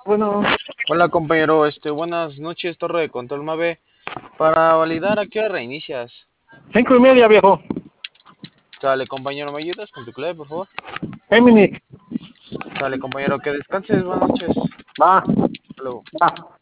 Bueno, Hola compañero, buenas noches, Torre de Control Mave. Para validar, ¿a qué hora reinicias? 5:30, viejo. Sale compañero, ¿me ayudas con tu clave, por favor? Géminis. Sale compañero, que descanses, buenas noches. Va, Hasta luego. va.